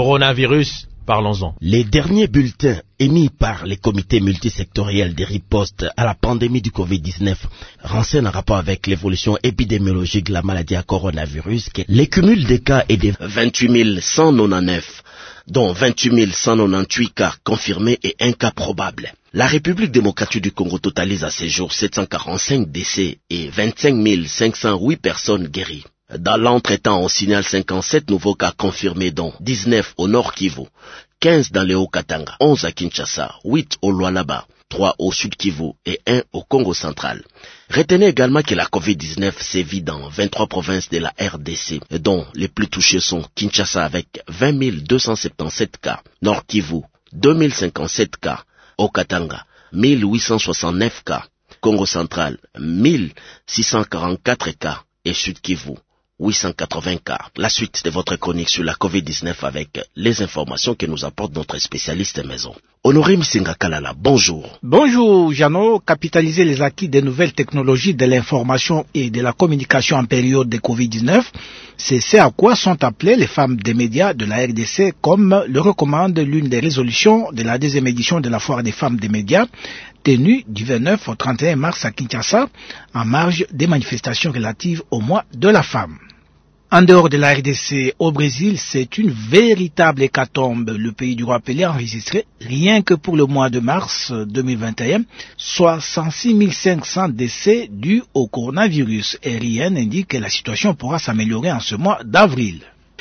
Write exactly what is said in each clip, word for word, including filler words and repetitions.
coronavirus, parlons-en. Les derniers bulletins émis par les comités multisectoriels de riposte à la pandémie du covid dix-neuf renseignent en rapport avec l'évolution épidémiologique de la maladie à coronavirus que les cumuls des cas est de vingt-huit mille cent quatre-vingt-dix-neuf, dont vingt-huit mille cent quatre-vingt-dix-huit cas confirmés et un cas probable. La République démocratique du Congo totalise à ce jour sept cent quarante-cinq décès et vingt-cinq mille cinq cent huit personnes guéries. Dans l'entretemps, on signale cinquante-sept nouveaux cas confirmés, dont dix-neuf au Nord Kivu, quinze dans le Haut-Katanga, onze à Kinshasa, huit au Lualaba, trois au Sud Kivu et un au Congo central. Retenez également que la covid dix-neuf sévit dans vingt-trois provinces de la R D C, dont les plus touchées sont Kinshasa avec vingt mille deux cent soixante-dix-sept cas, Nord Kivu deux mille cinquante-sept cas, Haut-Katanga mille huit cent soixante-neuf cas, Congo central mille six cent quarante-quatre cas et Sud Kivu huit cent quatre-vingts cas. La suite de votre chronique sur la covid dix-neuf avec les informations que nous apporte notre spécialiste maison. Honoré Misinga Kalala, bonjour. Bonjour Jeannot. Capitaliser les acquis des nouvelles technologies de l'information et de la communication en période de covid dix-neuf, c'est ce à quoi sont appelées les femmes des médias de la R D C, comme le recommande l'une des résolutions de la deuxième édition de la foire des femmes des médias, tenue du vingt-neuf au trente et un mars à Kinshasa, en marge des manifestations relatives au mois de la femme. En dehors de la R D C, au Brésil, c'est une véritable hécatombe. Le pays du roi Pelé a enregistré, rien que pour le mois de mars deux mille vingt et un, soixante-six mille cinq cents décès dus au coronavirus. Et rien n'indique que la situation pourra s'améliorer en ce mois d'avril.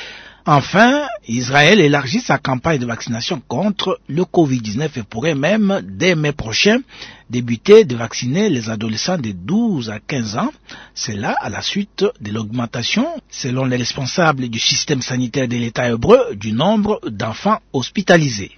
Enfin, Israël élargit sa campagne de vaccination contre le covid dix-neuf et pourrait même, dès mai prochain, débuter de vacciner les adolescents de douze à quinze ans. C'est là à la suite de l'augmentation, selon les responsables du système sanitaire de l'État hébreu, du nombre d'enfants hospitalisés.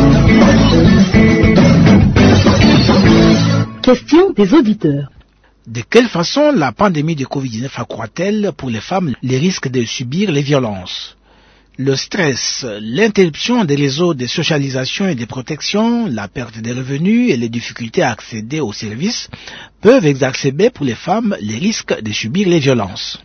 Question des auditeurs. De quelle façon la pandémie de covid dix-neuf accroît-elle pour les femmes les risques de subir les violences? Le stress, l'interruption des réseaux de socialisation et de protection, la perte des revenus et les difficultés à accéder aux services peuvent exacerber pour les femmes les risques de subir les violences.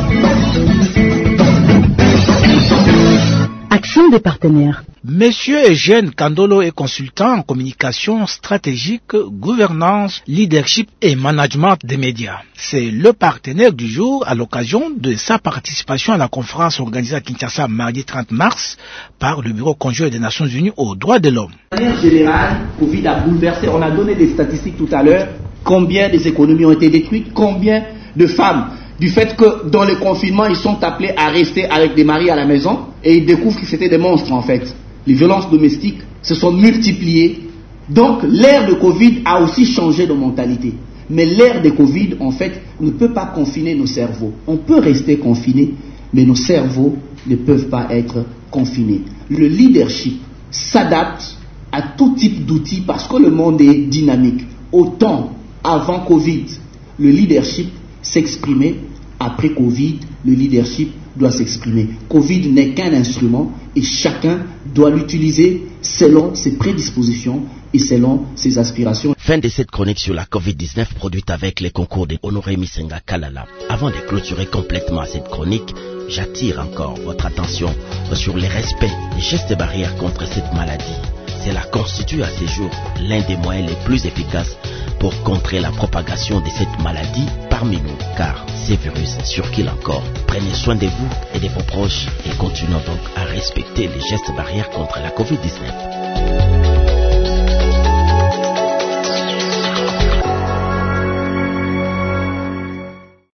Action des partenaires. Monsieur Eugène Kandolo est consultant en communication stratégique, gouvernance, leadership et management des médias. C'est le partenaire du jour à l'occasion de sa participation à la conférence organisée à Kinshasa mardi trente mars par le Bureau conjoint des Nations Unies aux droits de l'homme. De manière générale, Covid a bouleversé, on a donné des statistiques tout à l'heure, combien des économies ont été détruites, combien de femmes, du fait que dans le confinement, ils sont appelés à rester avec des maris à la maison et ils découvrent que c'était des monstres en fait. Les violences domestiques se sont multipliées. Donc l'ère de Covid a aussi changé de mentalité. Mais l'ère de Covid, en fait, ne peut pas confiner nos cerveaux. On peut rester confiné, mais nos cerveaux ne peuvent pas être confinés. Le leadership s'adapte à tout type d'outils parce que le monde est dynamique. Autant avant Covid, le leadership s'exprimait, après Covid, le leadership doit s'exprimer. Covid n'est qu'un instrument et chacun doit l'utiliser selon ses prédispositions et selon ses aspirations. Fin de cette chronique sur la covid dix-neuf produite avec les concours de Honoré Misinga Kalala. Avant de clôturer complètement cette chronique, j'attire encore votre attention sur le respect des gestes barrières contre cette maladie. Cela constitue à ce jour l'un des moyens les plus efficaces pour contrer la propagation de cette maladie parmi nous, car ces virus circulent encore. Prenez soin de vous et de vos proches et continuons donc à respecter les gestes barrières contre la covid dix-neuf.